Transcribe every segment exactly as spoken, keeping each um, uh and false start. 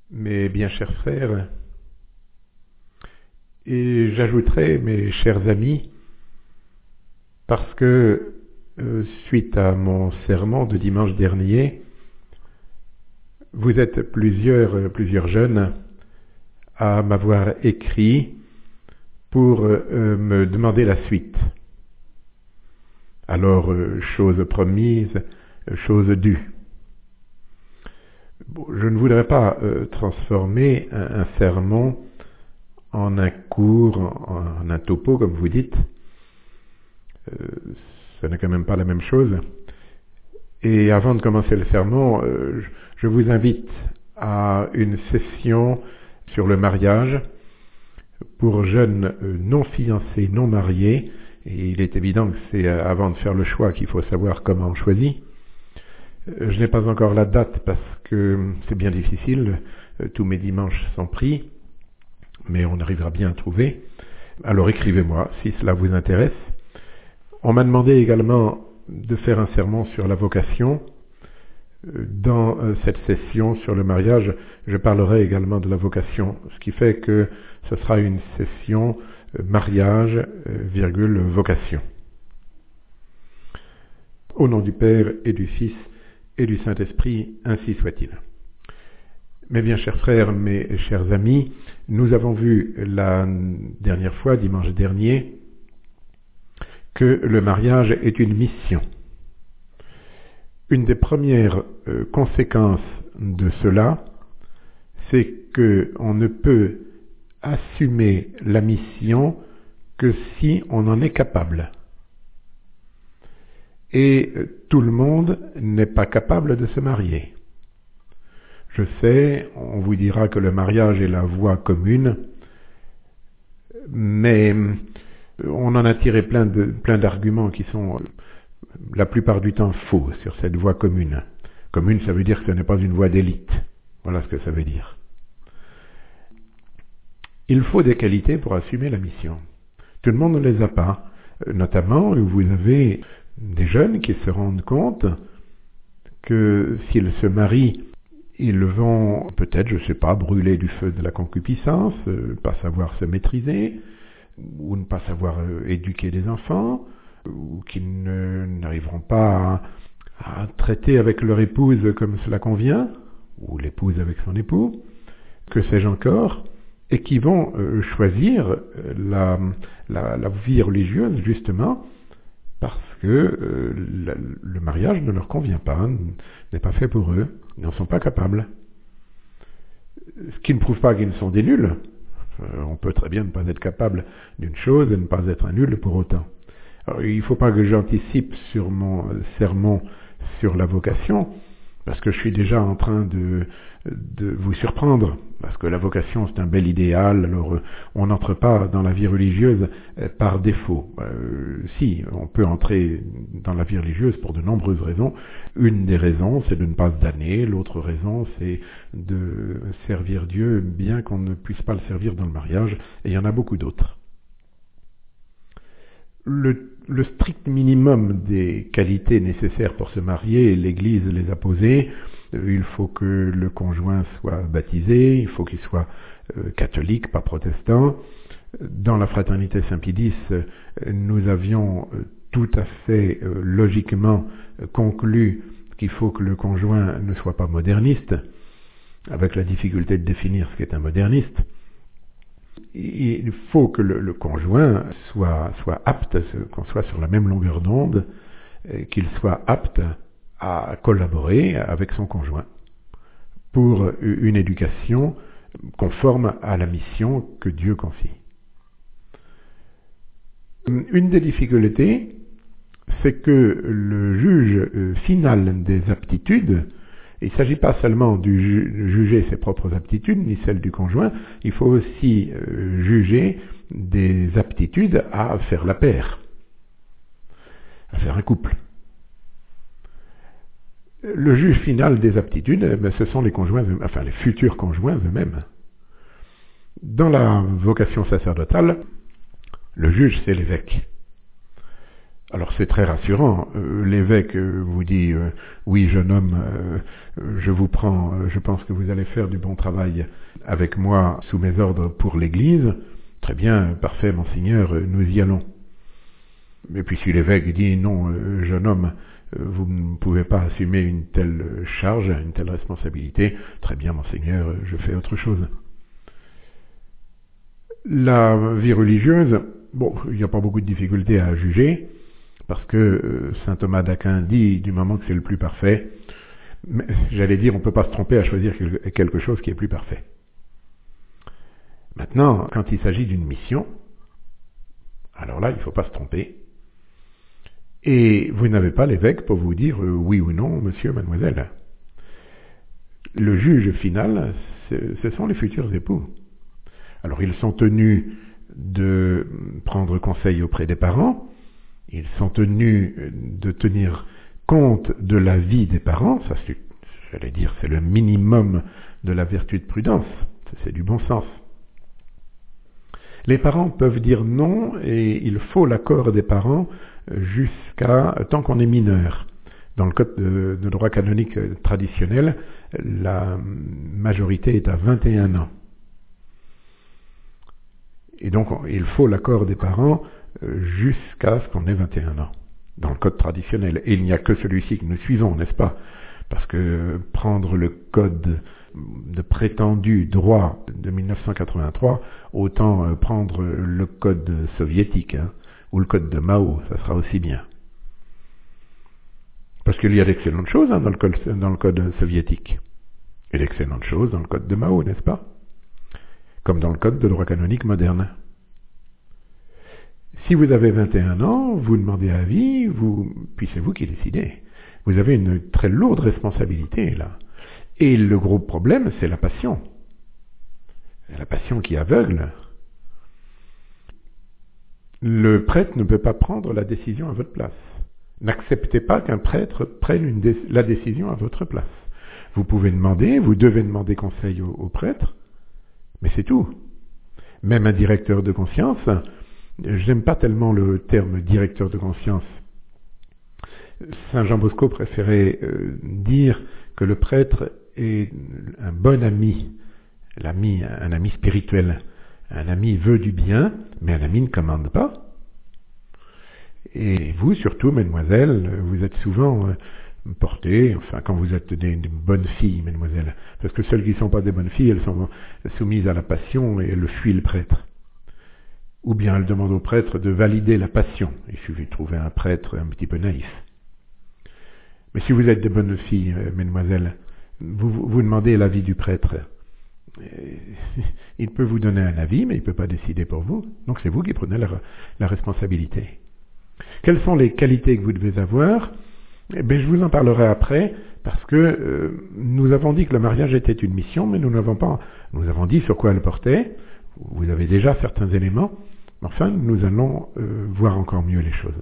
Mes bien chers frères, et j'ajouterai mes chers amis, parce que euh, suite à mon sermon de dimanche dernier, vous êtes plusieurs, plusieurs jeunes à m'avoir écrit pour euh, me demander la suite. Alors, euh, chose promise, chose due. Bon, je ne voudrais pas euh, transformer un, un sermon en un cours, en, en un topo, comme vous dites. Euh, ce n'est quand même pas la même chose. Et avant de commencer le sermon, euh, je vous invite à une session sur le mariage pour jeunes euh, non fiancés, non mariés. Et il est évident que c'est euh, avant de faire le choix qu'il faut savoir comment on choisit. Euh, je n'ai pas encore la date parce que c'est bien difficile. Euh, tous mes dimanches sont pris. Mais on arrivera bien à trouver. Alors écrivez-moi si cela vous intéresse. On m'a demandé également de faire un sermon sur la vocation. Dans cette session sur le mariage, je parlerai également de la vocation, ce qui fait que ce sera une session mariage, virgule, vocation. Au nom du Père et du Fils et du Saint-Esprit, ainsi soit-il. Mes bien chers frères, mes chers amis, nous avons vu la dernière fois, dimanche dernier, que le mariage est une mission. Une des premières euh, conséquences de cela, c'est qu'on ne peut assumer la mission que si on en est capable. Et euh, tout le monde n'est pas capable de se marier. Je sais, on vous dira que le mariage est la voie commune, mais on en a tiré plein de, plein d'arguments qui sont la plupart du temps faux sur cette voie commune. Commune, ça veut dire que ce n'est pas une voie d'élite. Voilà ce que ça veut dire. Il faut des qualités pour assumer la mission. Tout le monde ne les a pas. Notamment, vous avez des jeunes qui se rendent compte que s'ils se marient, ils vont peut-être, je ne sais pas, brûler du feu de la concupiscence, euh, pas savoir se maîtriser, ou ne pas savoir euh, éduquer des enfants, ou qu'ils ne, n'arriveront pas à, à traiter avec leur épouse comme cela convient, ou l'épouse avec son époux, que sais-je encore, et qui vont euh, choisir la, la, la vie religieuse justement parce que euh, la, le mariage ne leur convient pas, n'est pas fait pour eux, ils n'en sont pas capables. Ce qui ne prouve pas qu'ils sont des nuls. Euh, on peut très bien ne pas être capable d'une chose et ne pas être un nul pour autant. Alors, il ne faut pas que j'anticipe sur mon sermon sur la vocation, parce que je suis déjà en train de, de vous surprendre, parce que la vocation c'est un bel idéal, alors on n'entre pas dans la vie religieuse par défaut. Euh, si, on peut entrer dans la vie religieuse pour de nombreuses raisons. Une des raisons c'est de ne pas se damner, l'autre raison c'est de servir Dieu bien qu'on ne puisse pas le servir dans le mariage, et il y en a beaucoup d'autres. Le, le strict minimum des qualités nécessaires pour se marier, l'Église les a posées. Il faut que le conjoint soit baptisé, il faut qu'il soit euh, catholique, pas protestant. Dans la fraternité Saint-Pie X, nous avions euh, tout à fait euh, logiquement euh, conclu qu'il faut que le conjoint ne soit pas moderniste, avec la difficulté de définir ce qu'est un moderniste. Il faut que le, le conjoint soit, soit apte, qu'on soit sur la même longueur d'onde, qu'il soit apte à collaborer avec son conjoint pour une éducation conforme à la mission que Dieu confie. Une des difficultés, c'est que le juge final des aptitudes, il ne s'agit pas seulement de ju- juger ses propres aptitudes, ni celles du conjoint, il faut aussi euh, juger des aptitudes à faire la paire, à faire un couple. Le juge final des aptitudes, eh bien, ce sont les conjoints, enfin les futurs conjoints eux-mêmes. Dans la vocation sacerdotale, le juge c'est l'évêque. Alors c'est très rassurant. Euh, l'évêque euh, vous dit euh, oui, jeune homme, euh, je vous prends, euh, je pense que vous allez faire du bon travail avec moi sous mes ordres pour l'Église. Très bien, parfait, monseigneur, euh, nous y allons. Et puis si l'évêque dit non, euh, jeune homme, euh, vous ne pouvez pas assumer une telle charge, une telle responsabilité, très bien, monseigneur, euh, je fais autre chose. La vie religieuse, bon, il n'y a pas beaucoup de difficultés à juger. Parce que euh, saint Thomas d'Aquin dit du moment que c'est le plus parfait, mais, j'allais dire on ne peut pas se tromper à choisir quelque chose qui est plus parfait. Maintenant, quand il s'agit d'une mission, alors là il ne faut pas se tromper. Et vous n'avez pas l'évêque pour vous dire euh, oui ou non, monsieur, mademoiselle. Le juge final, ce sont les futurs époux. Alors ils sont tenus de prendre conseil auprès des parents. Ils sont tenus de tenir compte de la vie des parents, ça c'est, j'allais dire, c'est le minimum de la vertu de prudence, c'est du bon sens. Les parents peuvent dire non et il faut l'accord des parents jusqu'à tant qu'on est mineur. Dans le code de, de droit canonique traditionnel, la majorité est à vingt et un ans. Et donc il faut l'accord des parents jusqu'à ce qu'on ait vingt et un ans, dans le code traditionnel. Et il n'y a que celui-ci que nous suivons, n'est-ce pas? Parce que prendre le code de prétendu droit de mille neuf cent quatre-vingt-trois, autant prendre le code soviétique, hein, ou le code de Mao, ça sera aussi bien. Parce qu'il y a d'excellentes choses hein, dans, le code, dans le code soviétique, et d'excellentes choses dans le code de Mao, n'est-ce pas? Comme dans le code de droit canonique moderne. Si vous avez vingt et un ans, vous demandez avis, vous, puis c'est vous qui décidez. Vous avez une très lourde responsabilité, là. Et le gros problème, c'est la passion. C'est la passion qui aveugle. Le prêtre ne peut pas prendre la décision à votre place. N'acceptez pas qu'un prêtre prenne une dé- la décision à votre place. Vous pouvez demander, vous devez demander conseil au, au prêtre, mais c'est tout. Même un directeur de conscience, j'aime pas tellement le terme directeur de conscience. Saint Jean Bosco préférait euh, dire que le prêtre est un bon ami, l'ami, un ami spirituel. Un ami veut du bien, mais un ami ne commande pas. Et vous, surtout, mesdemoiselles, vous êtes souvent euh, portées, enfin, quand vous êtes des, des bonnes filles, mesdemoiselles, parce que celles qui ne sont pas des bonnes filles, elles sont soumises à la passion et elles fuient le prêtre. Ou bien elles demandent au prêtre de valider la passion. Il suffit de trouver un prêtre un petit peu naïf. Mais si vous êtes des bonnes filles, euh, mesdemoiselles, vous, vous demandez l'avis du prêtre. Il peut vous donner un avis, mais il ne peut pas décider pour vous. Donc c'est vous qui prenez la, la responsabilité. Quelles sont les qualités que vous devez avoir? Eh bien, je vous en parlerai après, parce que euh, nous avons dit que le mariage était une mission, mais nous n'avons pas, nous avons dit sur quoi elle portait. Vous avez déjà certains éléments, mais enfin, nous allons euh, voir encore mieux les choses.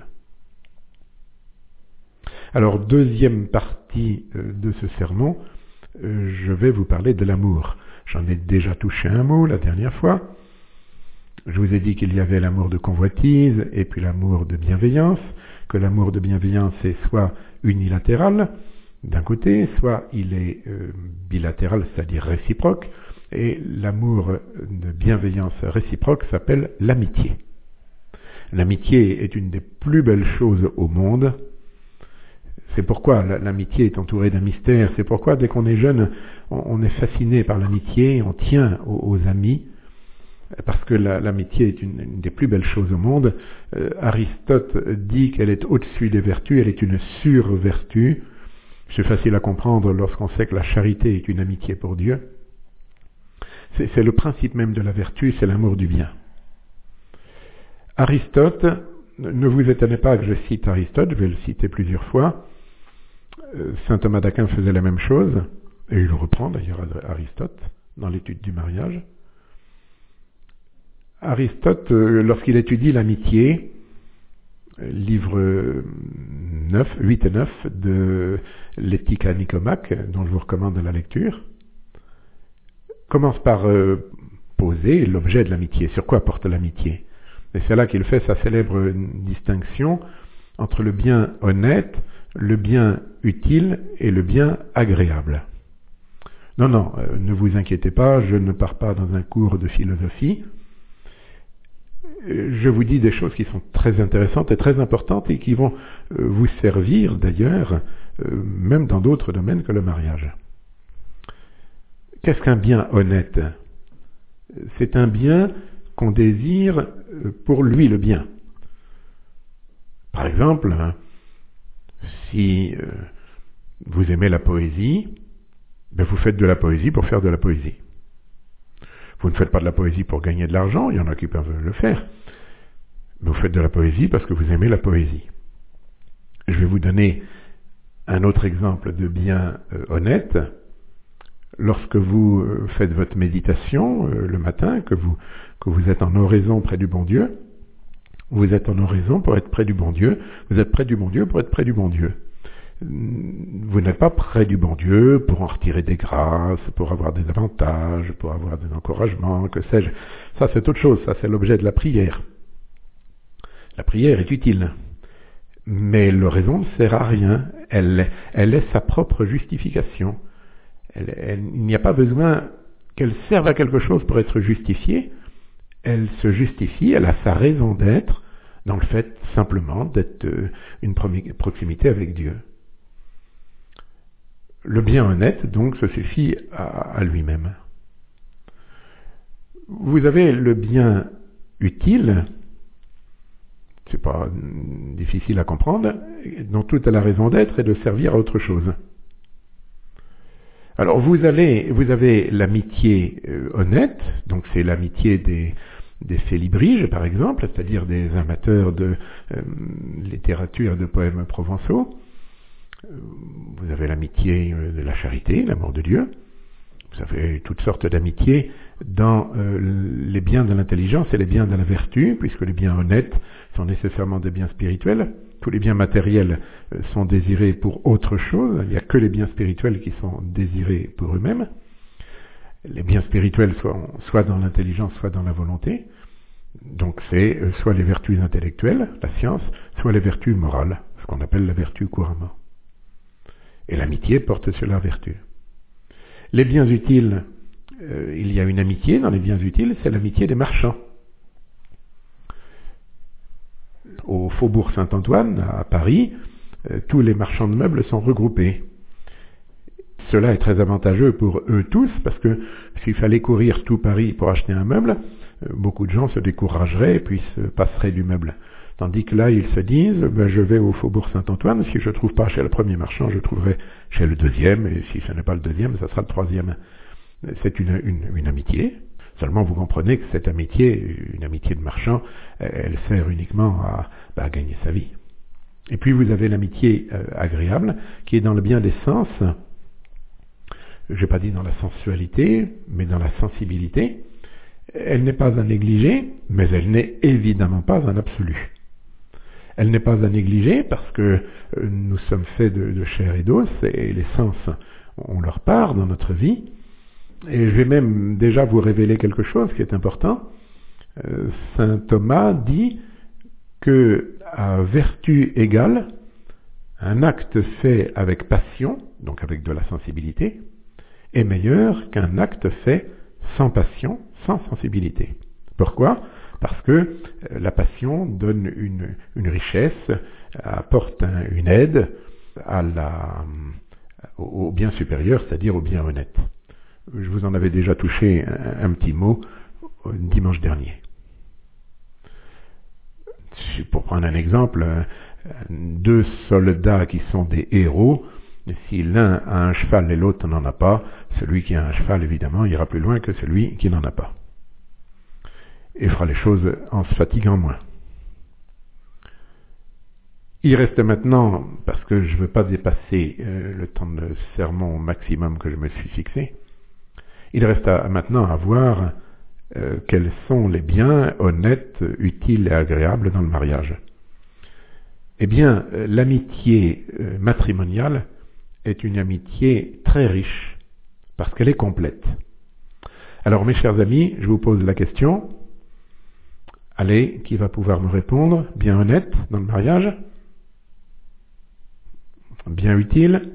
Alors, deuxième partie euh, de ce sermon, euh, je vais vous parler de l'amour. J'en ai déjà touché un mot la dernière fois. Je vous ai dit qu'il y avait l'amour de convoitise et puis l'amour de bienveillance, que l'amour de bienveillance est soit unilatéral d'un côté, soit il est euh, bilatéral, c'est-à-dire réciproque, et l'amour de bienveillance réciproque s'appelle l'amitié. L'amitié est une des plus belles choses au monde. C'est pourquoi l'amitié est entourée d'un mystère. C'est pourquoi dès qu'on est jeune, on est fasciné par l'amitié, on tient aux, aux amis, parce que la, l'amitié est une, une des plus belles choses au monde. Euh, Aristote dit qu'elle est au-dessus des vertus, elle est une sur-vertu. C'est facile à comprendre lorsqu'on sait que la charité est une amitié pour Dieu. C'est, c'est le principe même de la vertu, c'est l'amour du bien. Aristote, ne vous étonnez pas que je cite Aristote, je vais le citer plusieurs fois. Saint Thomas d'Aquin faisait la même chose, et il reprend d'ailleurs Aristote dans l'étude du mariage. Aristote, lorsqu'il étudie l'amitié, livre neuf, huit et neuf de l'Éthique à Nicomaque, dont je vous recommande la lecture, commence par euh, poser l'objet de l'amitié. Sur quoi porte l'amitié? Et c'est là qu'il fait sa célèbre distinction entre le bien honnête, le bien utile et le bien agréable. Non, non, euh, ne vous inquiétez pas, je ne pars pas dans un cours de philosophie. Je vous dis des choses qui sont très intéressantes et très importantes et qui vont euh, vous servir d'ailleurs, euh, même dans d'autres domaines que le mariage. Qu'est-ce qu'un bien honnête ? C'est un bien qu'on désire pour lui le bien. Par exemple, hein, si euh, vous aimez la poésie, ben vous faites de la poésie pour faire de la poésie. Vous ne faites pas de la poésie pour gagner de l'argent, il y en a qui peuvent le faire. Mais vous faites de la poésie parce que vous aimez la poésie. Je vais vous donner un autre exemple de bien euh, honnête. Lorsque vous euh, faites votre méditation euh, le matin, que vous, que vous êtes en oraison près du bon Dieu, vous êtes en oraison pour être près du bon Dieu, vous êtes près du bon Dieu pour être près du bon Dieu. Vous n'êtes pas près du bon Dieu pour en retirer des grâces, pour avoir des avantages, pour avoir des encouragements, que sais-je. Ça, c'est autre chose, ça, c'est l'objet de la prière. La prière est utile, mais l'oraison ne sert à rien, elle, elle est sa propre justification. Elle, elle, il n'y a pas besoin qu'elle serve à quelque chose pour être justifiée, elle se justifie, elle a sa raison d'être dans le fait simplement d'être une proximité avec Dieu. Le bien honnête, donc, se suffit à, à lui-même. Vous avez le bien utile, c'est pas difficile à comprendre, dont toute la raison d'être est de servir à autre chose. Alors vous allez, vous avez l'amitié euh, honnête, donc c'est l'amitié des, des félibriges par exemple, c'est-à-dire des amateurs de euh, littérature et de poèmes provençaux. Vous avez l'amitié de la charité, l'amour de Dieu. Vous avez toutes sortes d'amitiés dans euh, les biens de l'intelligence et les biens de la vertu, puisque les biens honnêtes sont nécessairement des biens spirituels. Tous les biens matériels euh, sont désirés pour autre chose. Il n'y a que les biens spirituels qui sont désirés pour eux-mêmes. Les biens spirituels sont soit dans l'intelligence, soit dans la volonté. Donc c'est euh, soit les vertus intellectuelles, la science, soit les vertus morales, ce qu'on appelle la vertu couramment. Et l'amitié porte sur la vertu. Les biens utiles, euh, il y a une amitié dans les biens utiles, c'est l'amitié des marchands. Au Faubourg Saint-Antoine, à Paris, euh, tous les marchands de meubles sont regroupés. Cela est très avantageux pour eux tous, parce que s'il fallait courir tout Paris pour acheter un meuble, euh, beaucoup de gens se décourageraient et puis se passeraient du meuble. Tandis que là, ils se disent, ben, je vais au Faubourg Saint-Antoine, si je ne trouve pas chez le premier marchand, je trouverai chez le deuxième, et si ce n'est pas le deuxième, ça sera le troisième. C'est une, une, une amitié. Seulement, vous comprenez que cette amitié, une amitié de marchand, elle sert uniquement à, ben, à gagner sa vie. Et puis, vous avez l'amitié euh, agréable, qui est dans le bien des sens. Je n'ai pas dit dans la sensualité, mais dans la sensibilité. Elle n'est pas à négliger, mais elle n'est évidemment pas un absolu. Elle n'est pas à négliger parce que nous sommes faits de, de chair et d'os et les sens ont leur part dans notre vie. Et je vais même déjà vous révéler quelque chose qui est important. Euh, Saint Thomas dit que à vertu égale, un acte fait avec passion, donc avec de la sensibilité, est meilleur qu'un acte fait sans passion, sans sensibilité. Pourquoi ? Parce que la passion donne une, une richesse, apporte un, une aide à la, au bien supérieur, c'est-à-dire au bien honnête. Je vous en avais déjà touché un, un petit mot dimanche dernier. Pour prendre un exemple, deux soldats qui sont des héros, si l'un a un cheval et l'autre n'en a pas, celui qui a un cheval, évidemment, ira plus loin que celui qui n'en a pas. Et fera les choses en se fatiguant moins. Il reste maintenant, parce que je ne veux pas dépasser euh, le temps de sermon maximum que je me suis fixé, il reste à, maintenant à voir euh, quels sont les biens honnêtes, utiles et agréables dans le mariage. Eh bien, euh, l'amitié euh, matrimoniale est une amitié très riche, parce qu'elle est complète. Alors, mes chers amis, je vous pose la question. Allez, qui va pouvoir me répondre, bien honnête, dans le mariage? Bien utile.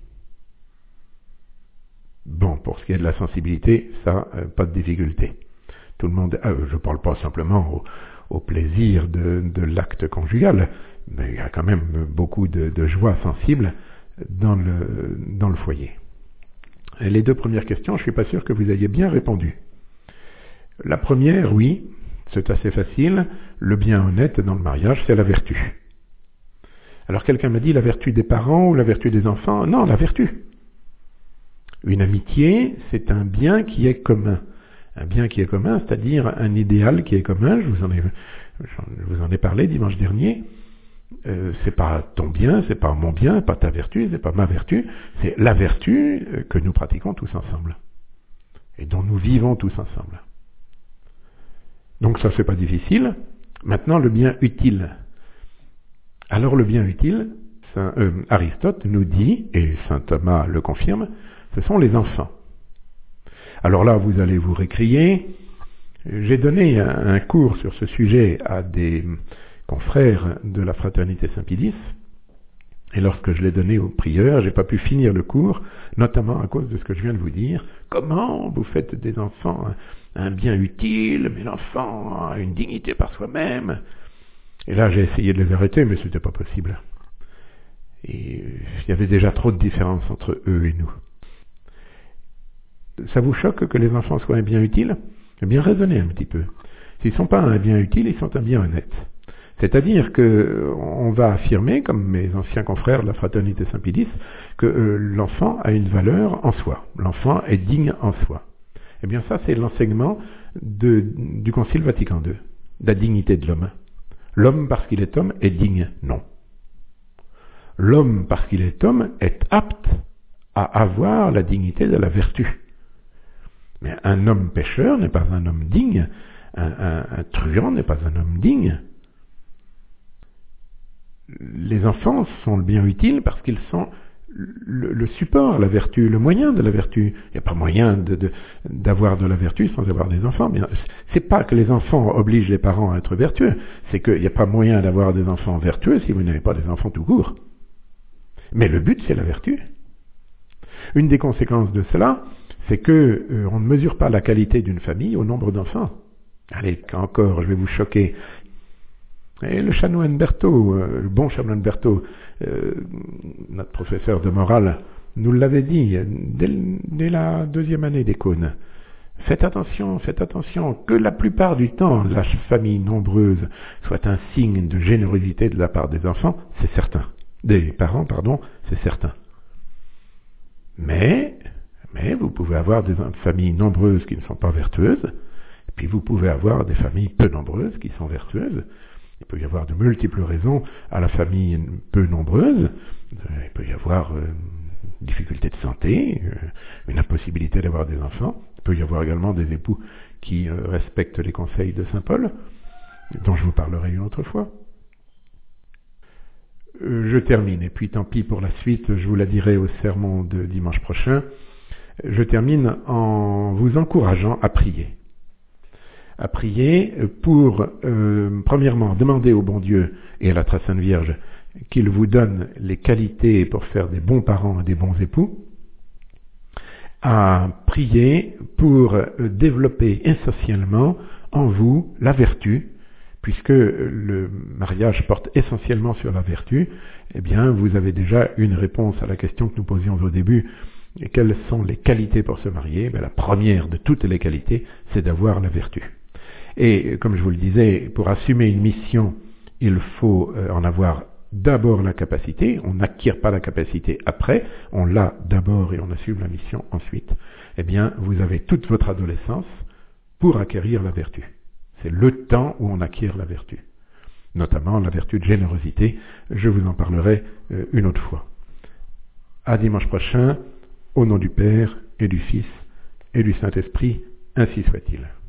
Bon, pour ce qui est de la sensibilité, ça, euh, pas de difficulté. Tout le monde, euh, je ne parle pas simplement au, au plaisir de, de l'acte conjugal, mais il y a quand même beaucoup de, de joie sensible dans le, dans le foyer. Et les deux premières questions, je ne suis pas sûr que vous ayez bien répondu. La première, oui, c'est assez facile. Le bien honnête dans le mariage, c'est la vertu. Alors quelqu'un m'a dit la vertu des parents ou la vertu des enfants. Non, la vertu. Une amitié, c'est un bien qui est commun. Un bien qui est commun, c'est-à-dire un idéal qui est commun. Je vous en ai, je vous en ai parlé dimanche dernier. Euh, c'est pas ton bien, c'est pas mon bien, pas ta vertu, c'est pas ma vertu. C'est la vertu que nous pratiquons tous ensemble et dont nous vivons tous ensemble. Donc ça, c'est pas difficile. Maintenant, le bien utile. Alors le bien utile, Saint, euh, Aristote nous dit, et saint Thomas le confirme, ce sont les enfants. Alors là, vous allez vous récrier. J'ai donné un, un cours sur ce sujet à des confrères de la fraternité Saint-Pédis, et lorsque je l'ai donné aux prieurs, j'ai pas pu finir le cours, notamment à cause de ce que je viens de vous dire. Comment vous faites des enfants un, un bien utile, mais l'enfant a une dignité par soi-même. Et là, j'ai essayé de les arrêter, mais c'était pas possible. Et il y avait déjà trop de différence entre eux et nous. Ça vous choque que les enfants soient un bien utile? Eh bien, raisonnez un petit peu. S'ils ne sont pas un bien utile, ils sont un bien honnête. C'est-à-dire que on va affirmer, comme mes anciens confrères de la fraternité Saint-Pédis, que euh, l'enfant a une valeur en soi. L'enfant est digne en soi. Eh bien, ça, c'est l'enseignement de, du Concile Vatican deux, de la dignité de l'homme. L'homme, parce qu'il est homme, est digne? Non. L'homme, parce qu'il est homme, est apte à avoir la dignité de la vertu. Mais un homme pécheur n'est pas un homme digne, un, un, un truand n'est pas un homme digne. Les enfants sont le bien utile parce qu'ils sont le, le support, la vertu, le moyen de la vertu. Il n'y a pas moyen de, de, d'avoir de la vertu sans avoir des enfants. Bien, c'est pas que les enfants obligent les parents à être vertueux, c'est qu'il n'y a pas moyen d'avoir des enfants vertueux si vous n'avez pas des enfants tout court. Mais le but, c'est la vertu. Une des conséquences de cela, c'est que euh, on ne mesure pas la qualité d'une famille au nombre d'enfants. Allez, encore, je vais vous choquer. Et le chanoine Berthaud, euh, le bon chanoine Berthaud, euh, notre professeur de morale, nous l'avait dit dès, dès la deuxième année des cônes. Faites attention, faites attention, que la plupart du temps, la famille nombreuse soit un signe de générosité de la part des enfants, c'est certain. Des parents, pardon, c'est certain. Mais, mais vous pouvez avoir des familles nombreuses qui ne sont pas vertueuses, et puis vous pouvez avoir des familles peu nombreuses qui sont vertueuses. Il peut y avoir de multiples raisons à la famille peu nombreuse. Il peut y avoir euh, une difficulté de santé, euh, une impossibilité d'avoir des enfants. Il peut y avoir également des époux qui euh, respectent les conseils de saint Paul, dont je vous parlerai une autre fois. Euh, je termine, et puis tant pis pour la suite, je vous la dirai au sermon de dimanche prochain. Je termine en vous encourageant à prier. à prier pour, euh, premièrement, demander au bon Dieu et à la très sainte Vierge qu'il vous donne les qualités pour faire des bons parents et des bons époux, à prier pour développer essentiellement en vous la vertu, puisque le mariage porte essentiellement sur la vertu. Eh bien, vous avez déjà une réponse à la question que nous posions au début. Et quelles sont les qualités pour se marier? Ben, la première de toutes les qualités, c'est d'avoir la vertu. Et comme je vous le disais, pour assumer une mission, il faut en avoir d'abord la capacité. On n'acquiert pas la capacité après, on l'a d'abord et on assume la mission ensuite. Eh bien, vous avez toute votre adolescence pour acquérir la vertu. C'est le temps où on acquiert la vertu, notamment la vertu de générosité. Je vous en parlerai une autre fois. À dimanche prochain, au nom du Père et du Fils et du Saint-Esprit, ainsi soit-il.